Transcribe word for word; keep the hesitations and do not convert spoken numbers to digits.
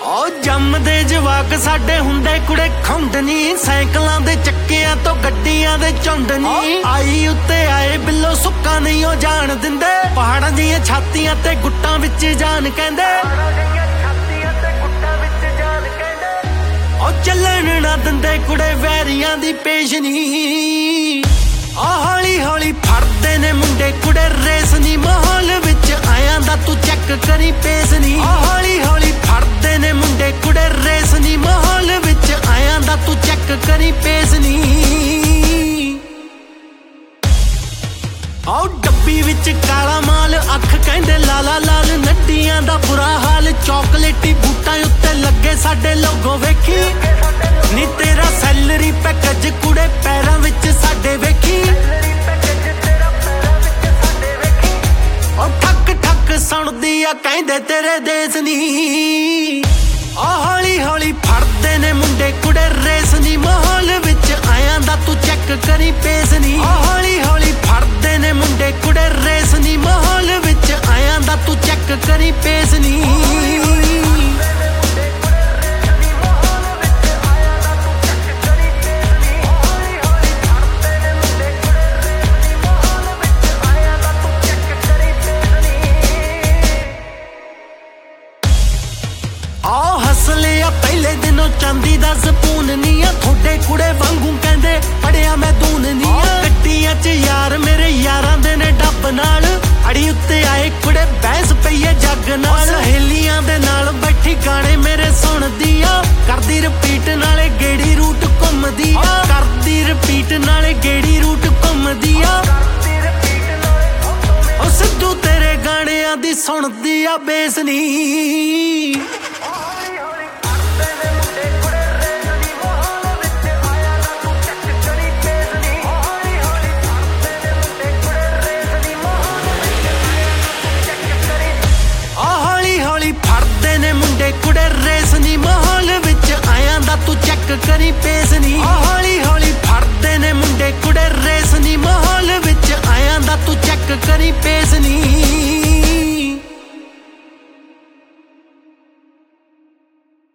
ओ जमदे जवाक साडे हुंदे कुड़े खुंड नी, साइकलां दे चक्कियां तो गड्डियां दे झुंड नी। आई उत्ते आए बिल्लो सुक्का नहीं ओ जान दिंदे, पहाड़ां दियां छातियां ते गुट्टां विच जान कहंदे। ओ चलन ना दिंदे कुड़े वैरियां दी पेशनी, ओ हौली हौली फड़दे ने मुंडे कुड़े रेस नी। माहौल विच आयां दा तू चेक करी पेस नी, ओ हौली हौली फड़दे ने मुंडे कुड़े रेस नी। माहौल विच आयां दा तू चेक करी पेस नी। आओ डब्बी विच काला माल अख कहंदे लाला लाल, नड्डियां दा बुरा हाल चॉकलेटी बूटां उत्ते लगे साडे लोगो वेखी नी। तेरा सैलरी पैकेज कुड़े पैरां विच साडे वेखी, ओ ठक ठक सुणदी आ कहंदे तेरे देस नी। ओ हौली हौली फड़दे ने मुंडे कुड़े रेस नी, माहौल विच आयां दा तू चेक करी पेस नी। ओ हौली हौली फड़दे ने मुंडे कुड़े रेस नी, माहौल विच आयां दा तू चेक करी पेस नी। आओ हसले आ पहले दिनों चांदी दा स्पून नी आ, थोड़े कुड़े वांगू कहंदे पड़िया मैं दून नी आ। गड्डियां च यार मेरे यारां दे ने डब नाल, अड़ी उत्ते आए कुड़े बहस पई ए जग नाल। सहेलियां दे नाल बैठी गाने मेरे सुणदी आ, करदी रिपीट नाले गेड़ी रूट घुमदी आ। करदी रिपीट नाले गेड़ी रूट घुमदी आ। ओ सिद्धू तेरे गाणियां दी सुणदी आ बेस नी। फड़दे ने मुंडे कुड़े रेस नी, माहौल विच आयां दा तू चेक करी पेस नी। ओ हौली हौली फड़दे ने मुंडे कुड़े रेस नी, माहौल विच आयां दा तू चेक करी पेस नी।